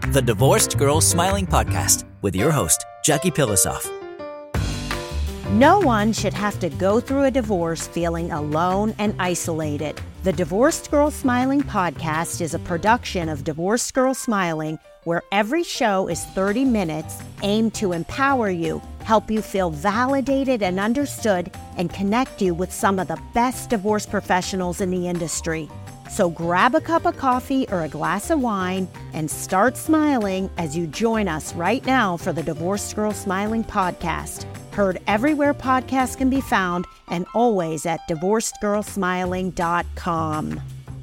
the Divorced Girls Smiling Podcast with your host, Jackie Pilosoff. No one should have to go through a divorce feeling alone and isolated. The Divorced Girls Smiling Podcast is a production of Divorced Girls Smiling, where every show is 30 minutes aimed to empower you, help you feel validated and understood, and connect you with some of the best divorce professionals in the industry. So grab a cup of coffee or a glass of wine and start smiling as you join us right now for the Divorced Girls Smiling Podcast. Heard everywhere podcasts can be found and always at divorcedgirlsmiling.com.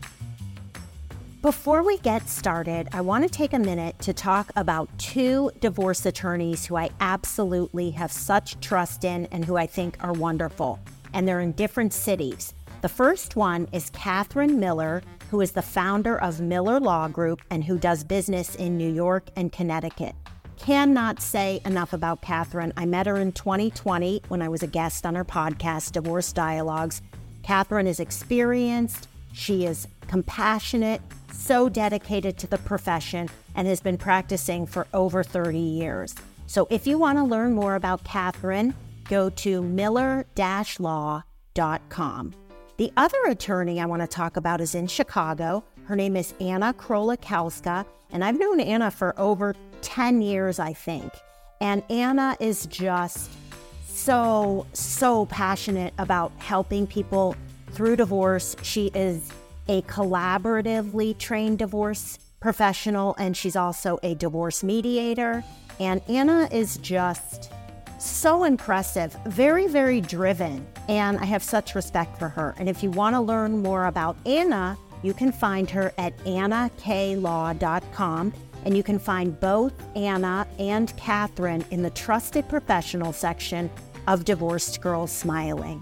Before we get started, I want to take a minute to talk about two divorce attorneys who I absolutely have such trust in and who I think are wonderful. And they're in different cities. The first one is Catherine Miller, who is the founder of Miller Law Group and who does business in New York and Connecticut. Cannot say enough about Catherine. I met her in 2020 when I was a guest on her podcast, Divorce Dialogues. Catherine is experienced, she is compassionate, so dedicated to the profession, and has been practicing for over 30 years. So if you want to learn more about Catherine, go to miller-law.com. The other attorney I want to talk about is in Chicago. Her name is Anna Krolikowska, and I've known Anna for over 10 years, I think. And Anna is just so passionate about helping people through divorce. She is a collaboratively trained divorce professional, and she's also a divorce mediator. And Anna is just so impressive, very, very driven, and I have such respect for her. And if you want to learn more about Anna, you can find her at annaklaw.com, and you can find both Anna and Catherine in the Trusted Professional section of Divorced Girls Smiling.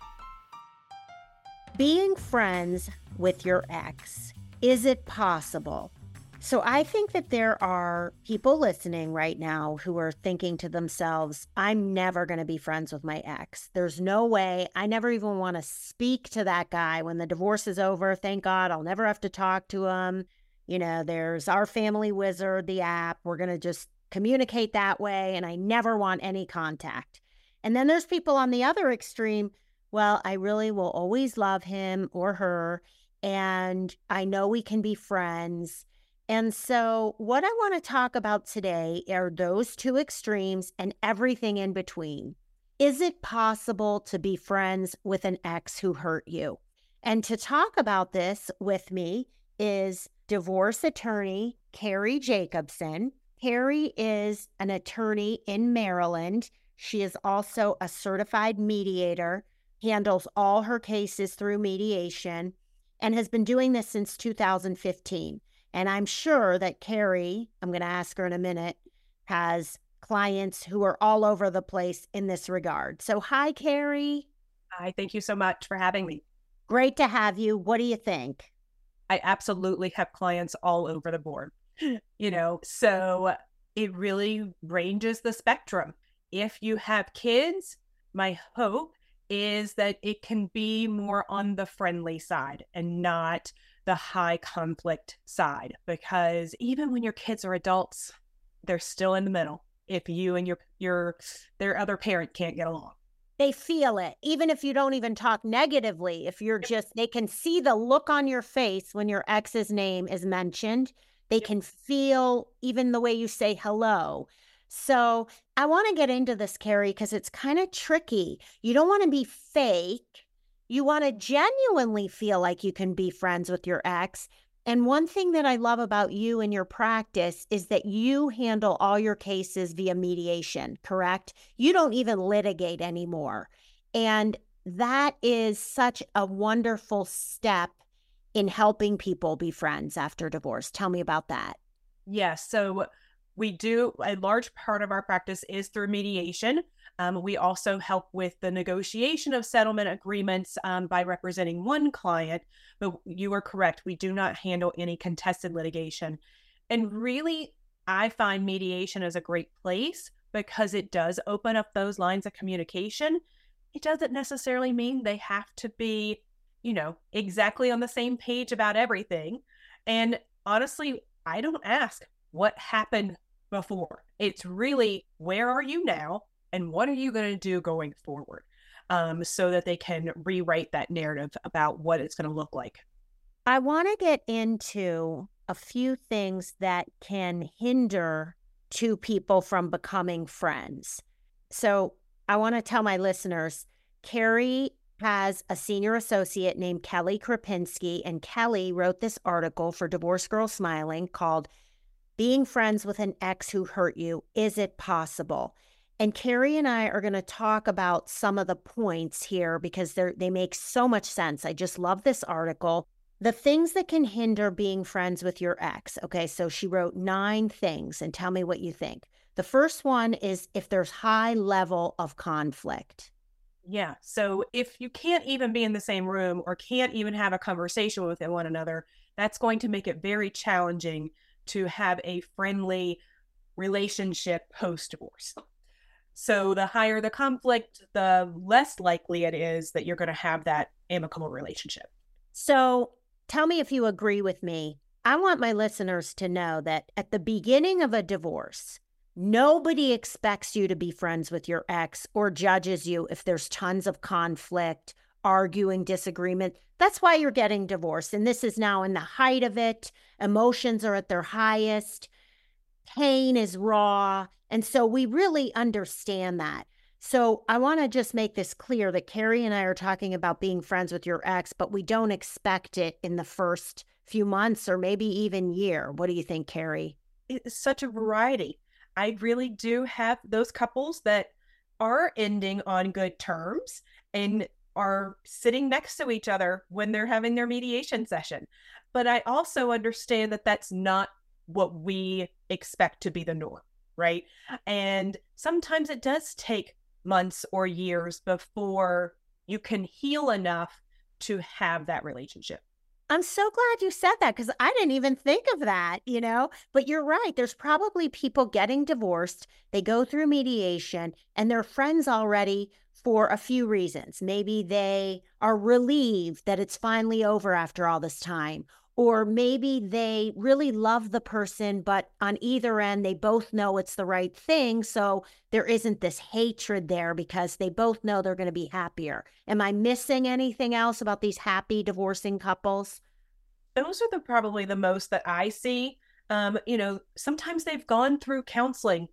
Being friends with your ex, is it possible? So I think that there are people listening right now who are thinking to themselves, I'm never going to be friends with my ex. There's no way. I never even want to speak to that guy when the divorce is over. Thank God I'll never have to talk to him. You know, there's Our Family Wizard, the app. We're going to just communicate that way, and I never want any contact. And then there's people on the other extreme. Well, I really will always love him or her, and I know we can be friends. And so what I want to talk about today are those two extremes and everything in between. Is it possible to be friends with an ex who hurt you? And to talk about this with me is divorce attorney Carrie Jacobson. Carrie is an attorney in Maryland. She is also a certified mediator, handles all her cases through mediation, and has been doing this since 2015. And I'm sure that Carrie, I'm going to ask her in a minute, has clients who are all over the place in this regard. So hi, Carrie. Hi, thank you so much for having me. Great to have you. What do you think? I absolutely have clients all over the board, so it really ranges the spectrum. If you have kids, my hope is that it can be more on the friendly side and not the high conflict side, because even when your kids are adults, they're still in the middle if you and their other parent can't get along. They feel it, even if you don't even talk negatively. If you're they can see the look on your face when your ex's name is mentioned. They can feel even the way you say hello. So I want to get into this, Carrie, because it's kind of tricky. You don't want to be fake. You want to genuinely feel like you can be friends with your ex. And one thing that I love about you and your practice is that you handle all your cases via mediation, correct? You don't even litigate anymore. And that is such a wonderful step in helping people be friends after divorce. Tell me about that. Yes. So we do, a large part of our practice is through mediation. We also help with the negotiation of settlement agreements by representing one client. But you are correct. We do not handle any contested litigation. And really, I find mediation is a great place because it does open up those lines of communication. It doesn't necessarily mean they have to be, exactly on the same page about everything. And honestly, I don't ask. what happened before. It's really, where are you now and what are you going to do going forward? So that they can rewrite that narrative about what it's going to look like. I want to get into a few things that can hinder two people from becoming friends. So I want to tell my listeners, Carrie has a senior associate named Kelly Krapinski, and Kelly wrote this article for Divorce Girl Smiling called Being Friends with an Ex Who Hurt You, Is It Possible? And Carrie and I are going to talk about some of the points here because they make so much sense. I just love this article. The things that can hinder being friends with your ex. Okay, so she wrote 9 things, and tell me what you think. The first one is if there's high level of conflict. Yeah. So if you can't even be in the same room or can't even have a conversation with one another, that's going to make it very challenging to have a friendly relationship post-divorce. So the higher the conflict, the less likely it is that you're going to have that amicable relationship. So tell me if you agree with me. I want my listeners to know that at the beginning of a divorce, nobody expects you to be friends with your ex or judges you if there's tons of conflict, arguing, disagreement. That's why you're getting divorced. And this is now in the height of it. Emotions are at their highest. Pain is raw. And so we really understand that. So I want to just make this clear that Carrie and I are talking about being friends with your ex, but we don't expect it in the first few months or maybe even year. What do you think, Carrie? It's such a variety. I really do have those couples that are ending on good terms and are sitting next to each other when they're having their mediation session. But I also understand that that's not what we expect to be the norm, right? And sometimes it does take months or years before you can heal enough to have that relationship. I'm so glad you said that because I didn't even think of that, but you're right. There's probably people getting divorced. They go through mediation and they're friends already for a few reasons. Maybe they are relieved that it's finally over after all this time. Or maybe they really love the person, but on either end, they both know it's the right thing. So there isn't this hatred there because they both know they're going to be happier. Am I missing anything else about these happy divorcing couples? Those are probably the most that I see. Sometimes they've gone through counseling.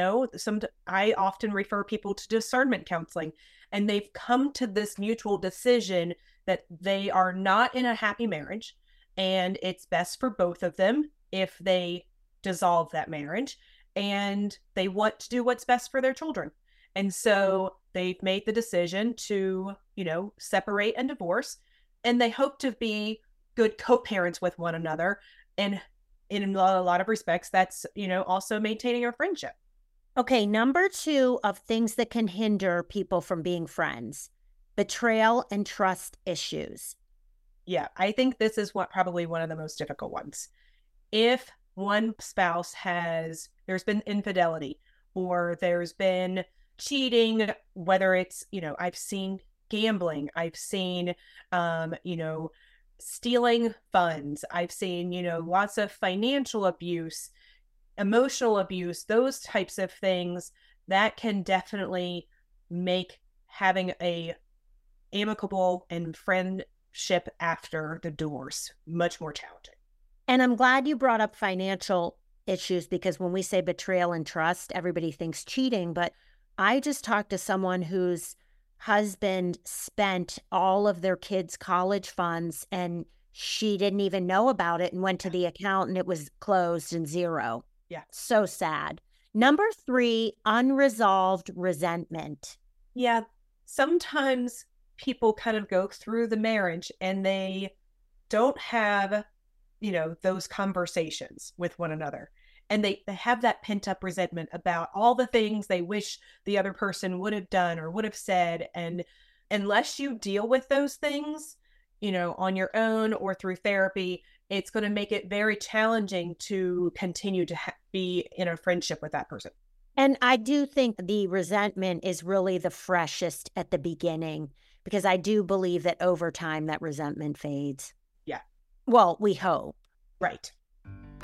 I often refer people to discernment counseling, and they've come to this mutual decision that they are not in a happy marriage. And it's best for both of them if they dissolve that marriage, and they want to do what's best for their children. And so they've made the decision to, separate and divorce, and they hope to be good co-parents with one another. And in a lot of respects, that's, also maintaining a friendship. Okay, number 2 of things that can hinder people from being friends: betrayal and trust issues. Yeah, I think this is probably one of the most difficult ones. If one spouse there's been infidelity or there's been cheating, whether it's, I've seen gambling, I've seen, stealing funds, I've seen, lots of financial abuse, emotional abuse, those types of things that can definitely make having a amicable and friendship after the divorce much more challenging. And I'm glad you brought up financial issues because when we say betrayal and trust, everybody thinks cheating. But I just talked to someone whose husband spent all of their kids' college funds and she didn't even know about it and went to the account and it was closed and zero. Yeah. So sad. Number 3, unresolved resentment. Yeah. Sometimes people kind of go through the marriage and they don't have, those conversations with one another. And they have that pent up resentment about all the things they wish the other person would have done or would have said. And unless you deal with those things, on your own or through therapy, it's going to make it very challenging to continue to be in a friendship with that person. And I do think the resentment is really the freshest at the beginning because I do believe that over time that resentment fades. Yeah. Well, we hope. Right.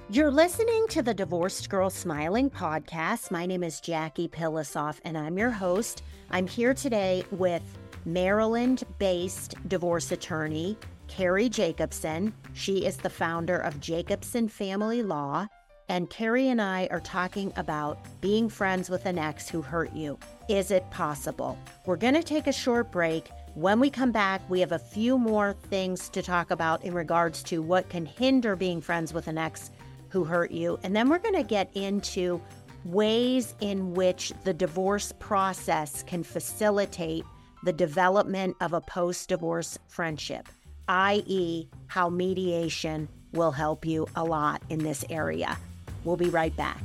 You're listening to the Divorced Girl Smiling podcast. My name is Jackie Pilosoff, and I'm your host. I'm here today with Maryland-based divorce attorney, Carrie Jacobson. She is the founder of Jacobson Family Law, and Carrie and I are talking about being friends with an ex who hurt you. Is it possible? We're going to take a short break. When we come back, we have a few more things to talk about in regards to what can hinder being friends with an ex who hurt you. And then we're going to get into ways in which the divorce process can facilitate the development of a post-divorce friendship, i.e., how mediation will help you a lot in this area. We'll be right back.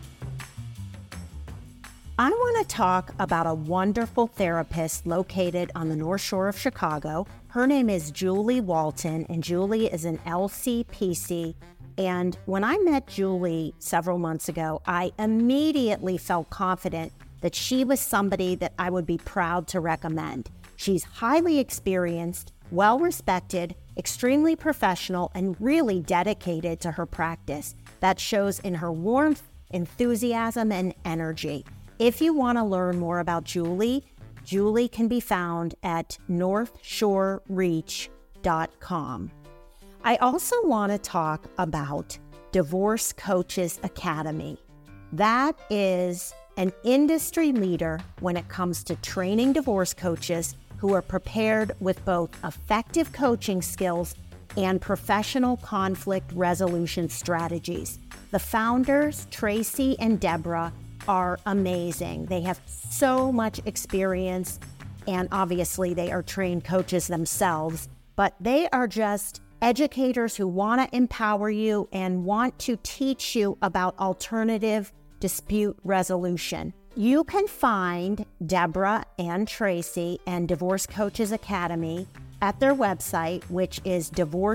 I want to talk about a wonderful therapist located on the North Shore of Chicago. Her name is Julie Walton, and Julie is an LCPC. And when I met Julie several months ago, I immediately felt confident that she was somebody that I would be proud to recommend. She's highly experienced, well-respected, extremely professional, and really dedicated to her practice. That shows in her warmth, enthusiasm, and energy. If you want to learn more about Julie, Julie can be found at northshorereach.com. I also want to talk about Divorce Coaches Academy. That is an industry leader when it comes to training divorce coaches who are prepared with both effective coaching skills and professional conflict resolution strategies. The founders, Tracy and Deborah, are amazing. They have so much experience, and obviously they are trained coaches themselves, but they are just educators who want to empower you and want to teach you about alternative dispute resolution. You can find Deborah and Tracy and Divorce Coaches Academy at their website, which is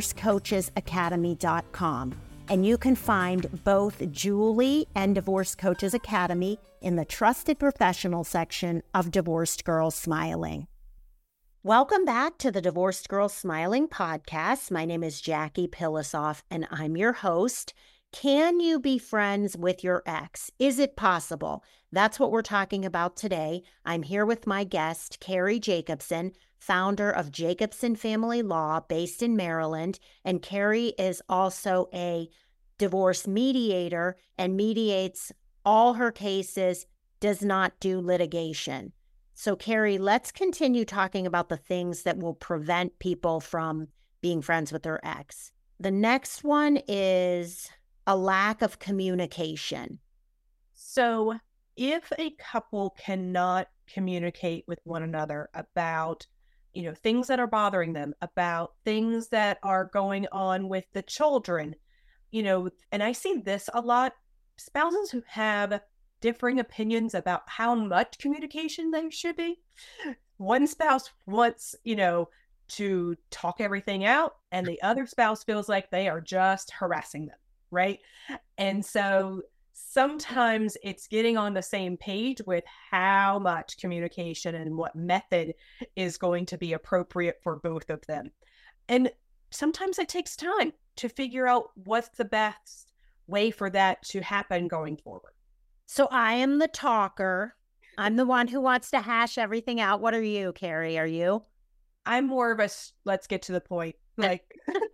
divorcecoachesacademy.com. And you can find both Julie and Divorce Coaches Academy in the Trusted Professional section of Divorced Girls Smiling. Welcome back to the Divorced Girl Smiling podcast. My name is Jackie Pilosoff, and I'm your host. Can you be friends with your ex? Is it possible? That's what we're talking about today. I'm here with my guest, Carrie Jacobson, founder of Jacobson Family Law based in Maryland. And Carrie is also a divorce mediator and mediates all her cases, does not do litigation. So, Carrie, let's continue talking about the things that will prevent people from being friends with their ex. The next one is a lack of communication. So if a couple cannot communicate with one another about, things that are bothering them, about things that are going on with the children, and I see this a lot, spouses who have differing opinions about how much communication there should be. One spouse wants, to talk everything out, and the other spouse feels like they are just harassing them, right? And so sometimes it's getting on the same page with how much communication and what method is going to be appropriate for both of them. And sometimes it takes time to figure out what's the best way for that to happen going forward. So I am the talker. I'm the one who wants to hash everything out. What are you, Carrie? Are you? I'm more of a let's get to the point. Like,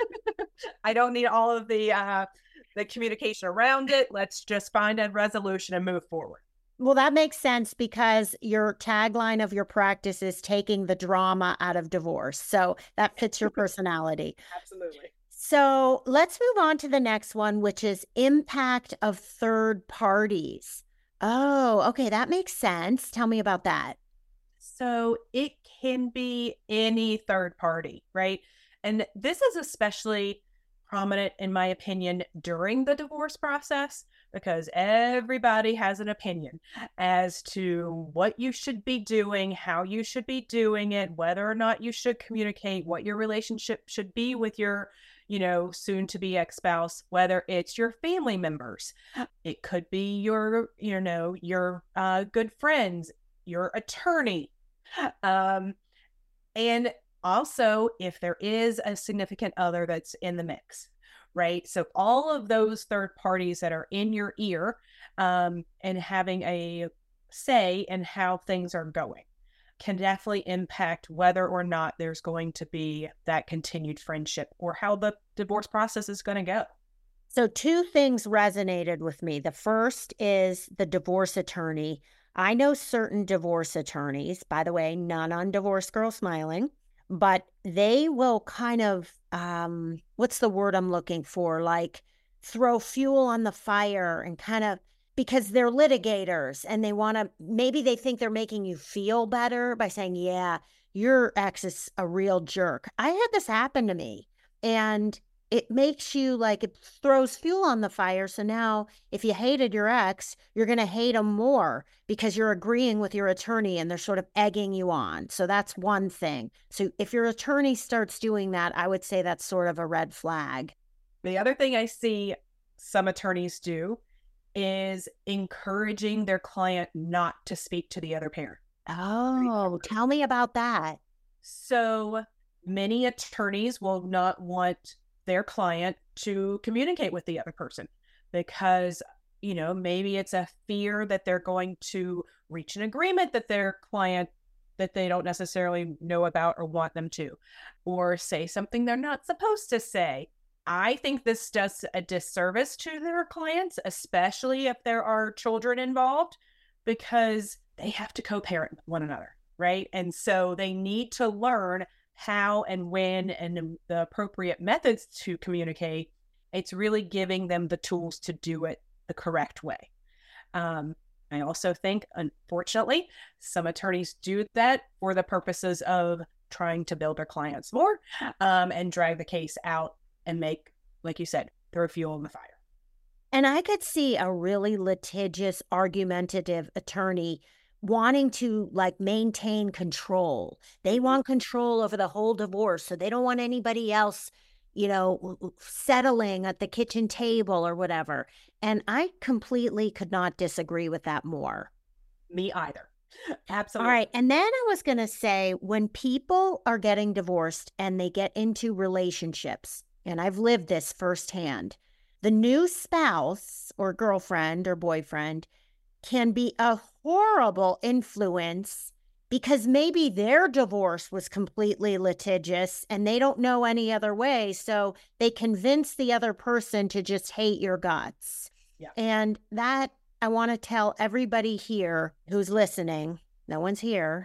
I don't need all of the communication around it. Let's just find a resolution and move forward. Well, that makes sense because your tagline of your practice is taking the drama out of divorce. So that fits your personality. Absolutely. So let's move on to the next one, which is impact of third parties. Oh, okay. That makes sense. Tell me about that. So it can be any third party, right? And this is especially prominent, in my opinion, during the divorce process, because everybody has an opinion as to what you should be doing, how you should be doing it, whether or not you should communicate, what your relationship should be with your, soon to be ex-spouse, whether it's your family members. It could be your, your good friends, your attorney. And also if there is a significant other that's in the mix, right? So all of those third parties that are in your ear and having a say in how things are going can definitely impact whether or not there's going to be that continued friendship or how the divorce process is going to go. So two things resonated with me. The first is the divorce attorney. I know certain divorce attorneys, by the way, none on Divorce Girl Smiling, but they will kind of, what's the word I'm looking for? Like throw fuel on the fire and kind of, because they're litigators and they want to, maybe they think they're making you feel better by saying, yeah, your ex is a real jerk. I had this happen to me, and it makes you like, it throws fuel on the fire. So now if you hated your ex, you're going to hate him more because you're agreeing with your attorney and they're sort of egging you on. So that's one thing. So if your attorney starts doing that, I would say that's sort of a red flag. The other thing I see some attorneys do is encouraging their client not to speak to the other parent. Oh, tell me about that. So many attorneys will not want their client to communicate with the other person because, you know, maybe it's a fear that they're going to reach an agreement that their client that they don't necessarily know about or want them to, or say something they're not supposed to say. I think this does a disservice to their clients, especially if there are children involved, because they have to co-parent with one another, right? And so they need to learn how and when and the appropriate methods to communicate. It's really giving them the tools to do it the correct way. I also think, unfortunately, some attorneys do that for the purposes of trying to build their clients more and drag the case out and make, like you said, throw fuel on the fire. And I could see a really litigious, argumentative attorney wanting to like maintain control. They want control over the whole divorce. So they don't want anybody else, you know, settling at the kitchen table or whatever. And I completely could not disagree with that more. Me either. Absolutely. All right. And then I was going to say, when people are getting divorced and they get into relationships, and I've lived this firsthand, the new spouse or girlfriend or boyfriend can be a horrible influence because maybe their divorce was completely litigious and they don't know any other way. So they convince the other person to just hate your guts. Yeah. And that, I want to tell everybody here who's listening, no one's here,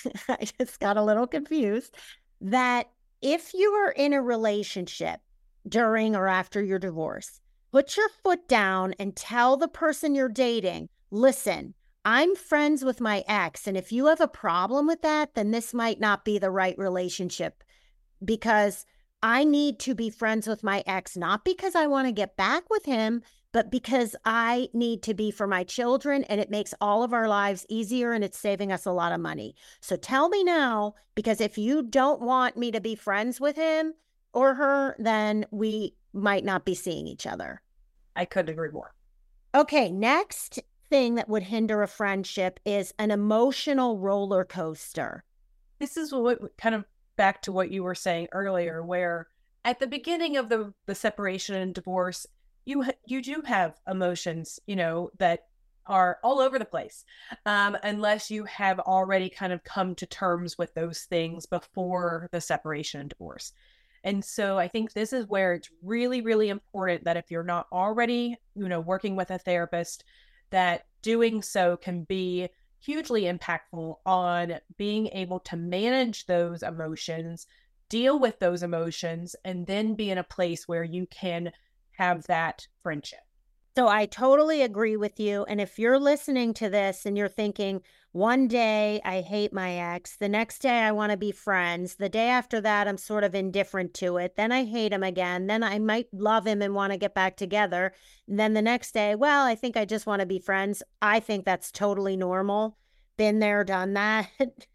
I just got a little confused, that if you are in a relationship during or after your divorce, put your foot down and tell the person you're dating, listen, I'm friends with my ex, and if you have a problem with that, then this might not be the right relationship, because I need to be friends with my ex, not because I want to get back with him, but because I need to be for my children, and it makes all of our lives easier and it's saving us a lot of money. So tell me now, because if you don't want me to be friends with him or her, then we might not be seeing each other. I couldn't agree more. Okay, next thing that would hinder a friendship is an emotional roller coaster. This is what kind of back to what you were saying earlier, where at the beginning of the separation and divorce, you do have emotions, you know, that are all over the place, unless you have already kind of come to terms with those things before the separation and divorce. And so I think this is where it's really, really important that if you're not already, you know, working with a therapist, that doing so can be hugely impactful on being able to manage those emotions, deal with those emotions, and then be in a place where you can have that friendship. So I totally agree with you. And if you're listening to this and you're thinking, one day I hate my ex, the next day I want to be friends, the day after that I'm sort of indifferent to it, then I hate him again, then I might love him and want to get back together, and then the next day, well, I think I just want to be friends. I think that's totally normal. Been there, done that.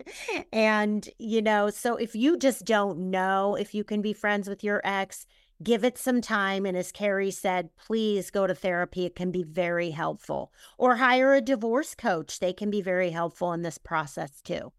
And, you know, so if you just don't know if you can be friends with your ex, give it some time. And as Carrie said, please go to therapy. It can be very helpful. Or hire a divorce coach. They can be very helpful in this process too.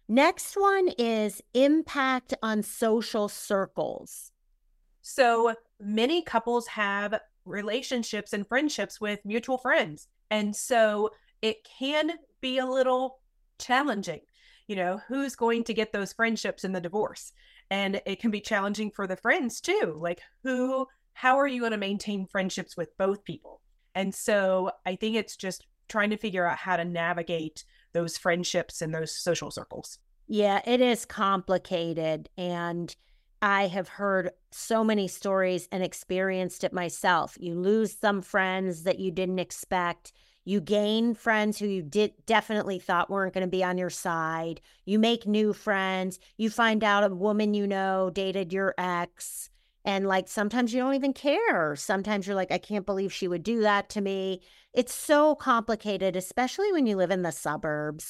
Next one is impact on social circles. So many couples have relationships and friendships with mutual friends. And so it can be a little challenging. Who's going to get those friendships in the divorce? And it can be challenging for the friends too. Like, how are you going to maintain friendships with both people? And so I think it's just trying to figure out how to navigate those friendships and those social circles. Yeah, it is complicated. And I have heard so many stories and experienced it myself. You lose some friends that you didn't expect. You gain friends who you definitely thought weren't going to be on your side. You make new friends. You find out a woman dated your ex. And like, sometimes you don't even care. Sometimes you're like, I can't believe she would do that to me. It's so complicated, especially when you live in the suburbs.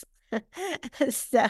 So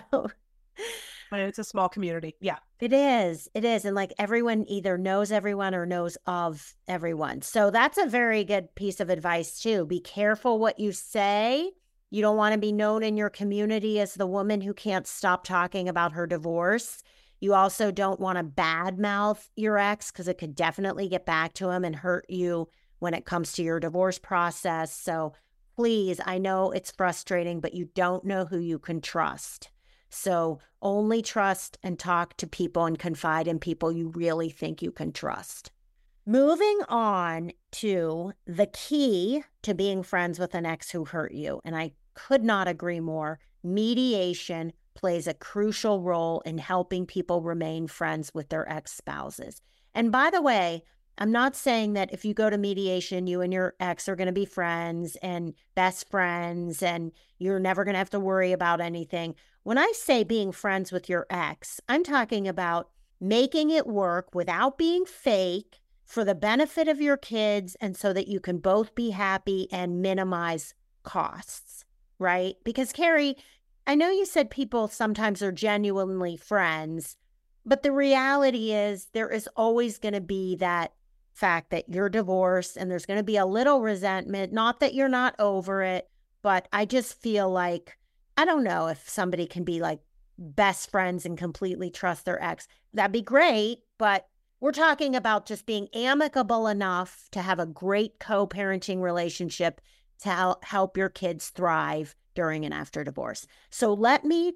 it's a small community. Yeah, it is. It is. And like, everyone either knows everyone or knows of everyone. So that's a very good piece of advice too. Be careful what you say. You don't want to be known in your community as the woman who can't stop talking about her divorce. You also don't want to badmouth your ex, because it could definitely get back to him and hurt you when it comes to your divorce process. So please, I know it's frustrating, but you don't know who you can trust. So only trust and talk to people and confide in people you really think you can trust. Moving on to the key to being friends with an ex who hurt you, and I could not agree more. Mediation plays a crucial role in helping people remain friends with their ex-spouses. And by the way, I'm not saying that if you go to mediation, you and your ex are going to be friends and best friends and you're never going to have to worry about anything. When I say being friends with your ex, I'm talking about making it work without being fake for the benefit of your kids and so that you can both be happy and minimize costs, right? Because Carrie, I know you said people sometimes are genuinely friends, but the reality is there is always going to be that fact that you're divorced and there's going to be a little resentment. Not that you're not over it, but I just feel like, I don't know if somebody can be like best friends and completely trust their ex. That'd be great, but we're talking about just being amicable enough to have a great co-parenting relationship to help your kids thrive during and after divorce. So let me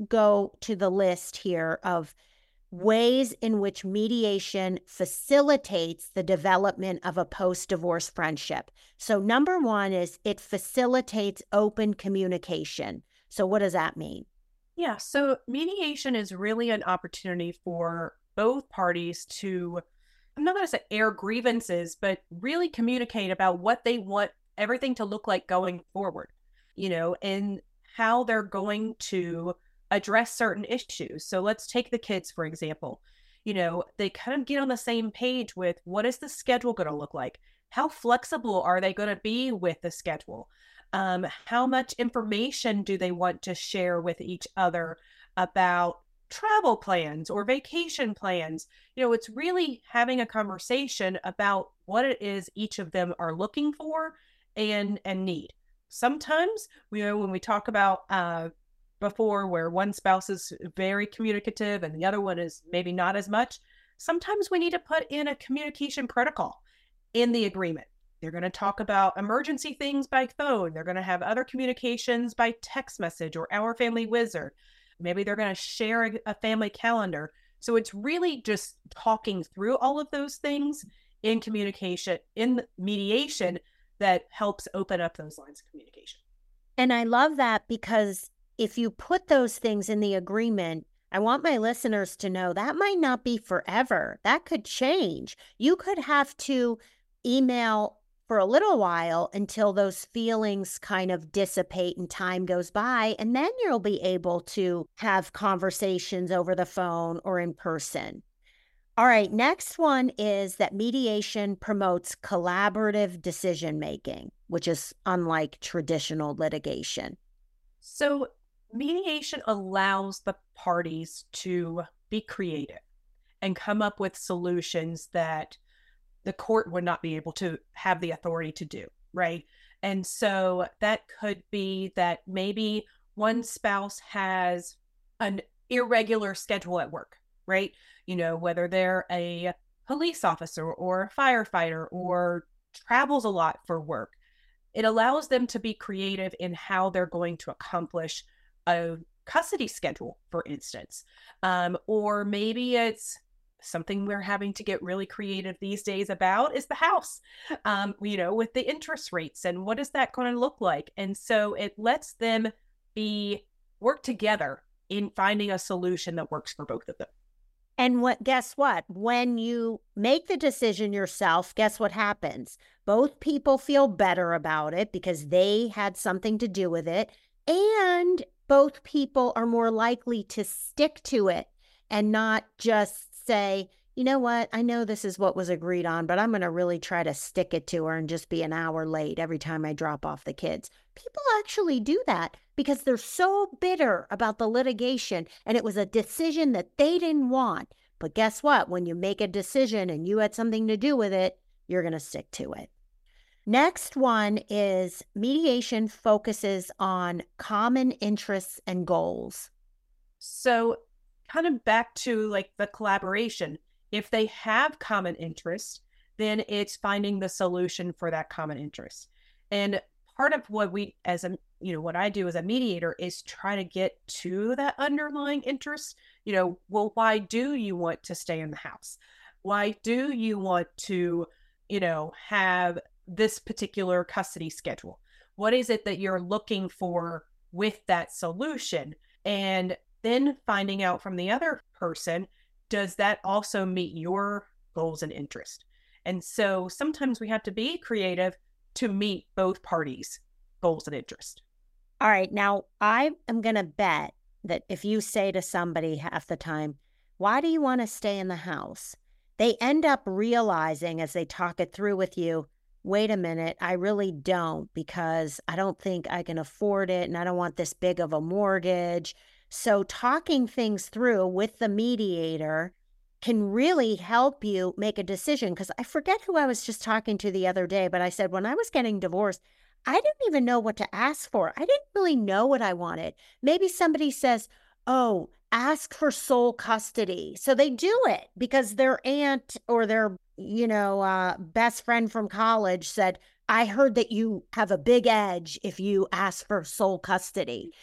go to the list here of ways in which mediation facilitates the development of a post-divorce friendship. So number one is it facilitates open communication. So what does that mean? Yeah, so mediation is really an opportunity for both parties to, I'm not going to say air grievances, but really communicate about what they want everything to look like going forward, and how they're going to address certain issues. So let's take the kids, for example. They kind of get on the same page with what is the schedule going to look like? How flexible are they going to be with the schedule? How much information do they want to share with each other about travel plans or vacation plans? It's really having a conversation about what it is each of them are looking for and need. Sometimes, when we talk about before, where one spouse is very communicative and the other one is maybe not as much, sometimes we need to put in a communication protocol in the agreement. They're going to talk about emergency things by phone. They're going to have other communications by text message or Our Family Wizard. Maybe they're going to share a family calendar. So it's really just talking through all of those things in communication, in mediation, that helps open up those lines of communication. And I love that, because if you put those things in the agreement, I want my listeners to know that might not be forever. That could change. You could have to email for a little while until those feelings kind of dissipate and time goes by, and then you'll be able to have conversations over the phone or in person. All right, next one is that mediation promotes collaborative decision-making, which is unlike traditional litigation. So mediation allows the parties to be creative and come up with solutions that the court would not be able to have the authority to do, right? And so that could be that maybe one spouse has an irregular schedule at work, right? Whether they're a police officer or a firefighter or travels a lot for work. It allows them to be creative in how they're going to accomplish a custody schedule, for instance. Or maybe it's something we're having to get really creative these days about is the house, with the interest rates and what is that going to look like. And so it lets them work together in finding a solution that works for both of them. And guess what? When you make the decision yourself, guess what happens? Both people feel better about it because they had something to do with it. And both people are more likely to stick to it and not just say, you know what? I know this is what was agreed on, but I'm going to really try to stick it to her and just be an hour late every time I drop off the kids. People actually do that because they're so bitter about the litigation and it was a decision that they didn't want. But guess what? When you make a decision and you had something to do with it, you're going to stick to it. Next one is mediation focuses on common interests and goals. So kind of back to like the collaboration. If they have common interests, then it's finding the solution for that common interest. And part of what what I do as a mediator is try to get to that underlying interest. Well, why do you want to stay in the house? Why do you want to, have this particular custody schedule? What is it that you're looking for with that solution? And then finding out from the other person, does that also meet your goals and interest? And so sometimes we have to be creative to meet both parties' goals and interest. All right. Now, I am going to bet that if you say to somebody half the time, why do you want to stay in the house? They end up realizing as they talk it through with you, wait a minute, I really don't because I don't think I can afford it and I don't want this big of a mortgage. So talking things through with the mediator can really help you make a decision. Because I forget who I was just talking to the other day, but I said, when I was getting divorced, I didn't even know what to ask for. I didn't really know what I wanted. Maybe somebody says, oh, ask for sole custody. So they do it because their aunt or their, best friend from college said, I heard that you have a big edge if you ask for sole custody.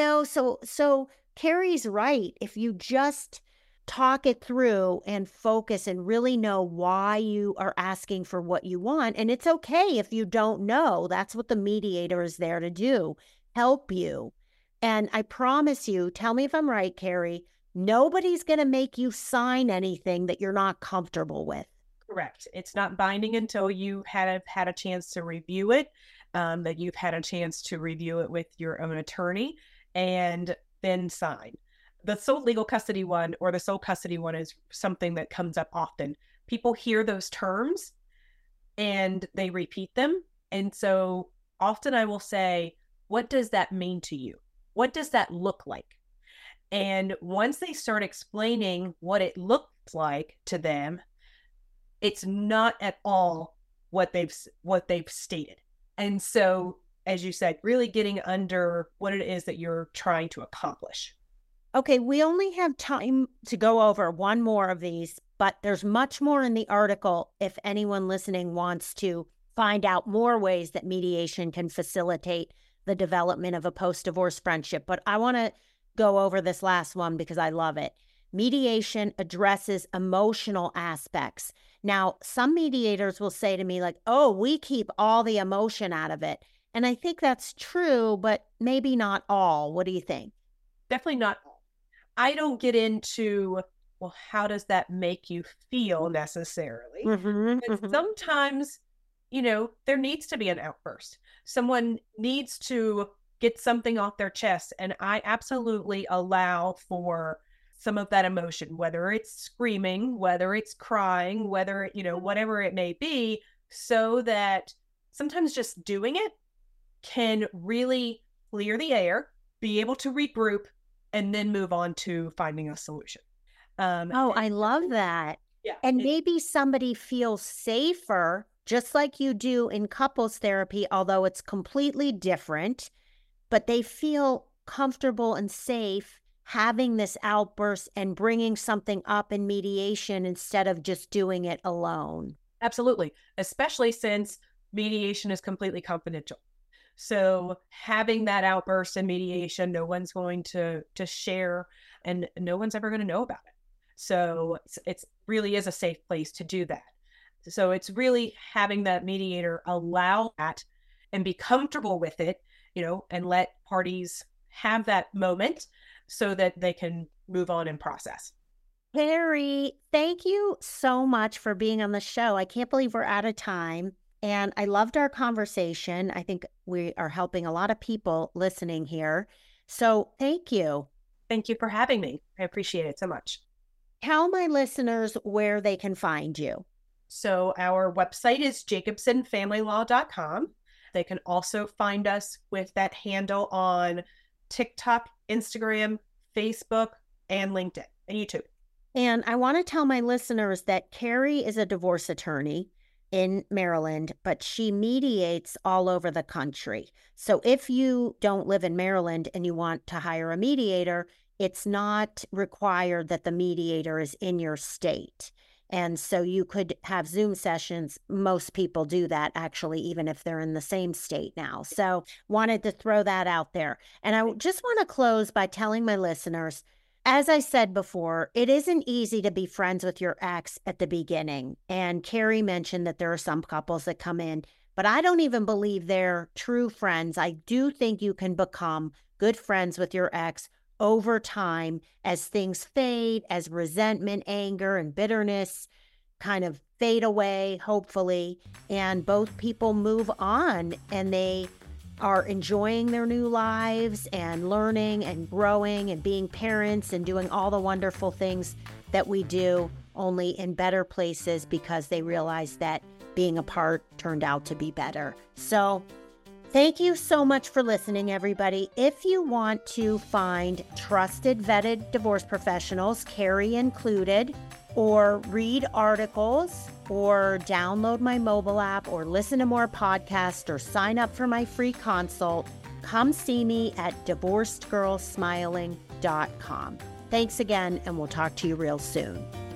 So Carrie's right. If you just talk it through and focus and really know why you are asking for what you want. And it's okay if you don't know. That's what the mediator is there to do, help you. And I promise you, tell me if I'm right, Carrie, nobody's going to make you sign anything that you're not comfortable with. Correct. It's not binding until you had a chance to review it, that you've had a chance to review it with your own attorney and then sign. The sole legal custody one or the sole custody one is something that comes up often. People hear those terms and they repeat them. And so often I will say, what does that mean to you? What does that look like? And once they start explaining what it looks like to them, it's not at all what they've stated. And so, as you said, really getting under what it is that you're trying to accomplish. Okay, we only have time to go over one more of these, but there's much more in the article if anyone listening wants to find out more ways that mediation can facilitate the development of a post-divorce friendship. But I want to go over this last one because I love it. Mediation addresses emotional aspects. Now, some mediators will say to me like, oh, we keep all the emotion out of it. And I think that's true, but maybe not all. What do you think? Definitely not all. I don't get into, well, how does that make you feel necessarily? But sometimes, there needs to be an outburst. Someone needs to get something off their chest. And I absolutely allow for some of that emotion, whether it's screaming, whether it's crying, whether, whatever it may be, so that sometimes just doing it can really clear the air, be able to regroup, and then move on to finding a solution. I love that. Yeah. And maybe somebody feels safer, just like you do in couples therapy, although it's completely different, but they feel comfortable and safe having this outburst and bringing something up in mediation instead of just doing it alone. Absolutely, especially since mediation is completely confidential. So having that outburst in mediation, no one's going to share, and no one's ever going to know about it. So it's really is a safe place to do that. So it's really having that mediator allow that and be comfortable with it, and let parties have that moment so that they can move on and process. Carrie, thank you so much for being on the show. I can't believe we're out of time. And I loved our conversation. I think we are helping a lot of people listening here. So thank you. Thank you for having me. I appreciate it so much. Tell my listeners where they can find you. So our website is jacobsonfamilylaw.com. They can also find us with that handle on TikTok, Instagram, Facebook, and LinkedIn and YouTube. And I want to tell my listeners that Carrie is a divorce attorney in Maryland, but she mediates all over the country. So if you don't live in Maryland and you want to hire a mediator, it's not required that the mediator is in your state. And so you could have Zoom sessions. Most people do that, actually, even if they're in the same state now. So wanted to throw that out there. And I just want to close by telling my listeners, as I said before, it isn't easy to be friends with your ex at the beginning. And Carrie mentioned that there are some couples that come in, but I don't even believe they're true friends. I do think you can become good friends with your ex over time as things fade, as resentment, anger, and bitterness kind of fade away, hopefully, and both people move on and they are enjoying their new lives and learning and growing and being parents and doing all the wonderful things that we do, only in better places because they realize that being apart turned out to be better. So thank you so much for listening, everybody. If you want to find trusted, vetted divorce professionals, Carrie included, or read articles, or download my mobile app, or listen to more podcasts, or sign up for my free consult, come see me at divorcedgirlsmiling.com. Thanks again, and we'll talk to you real soon.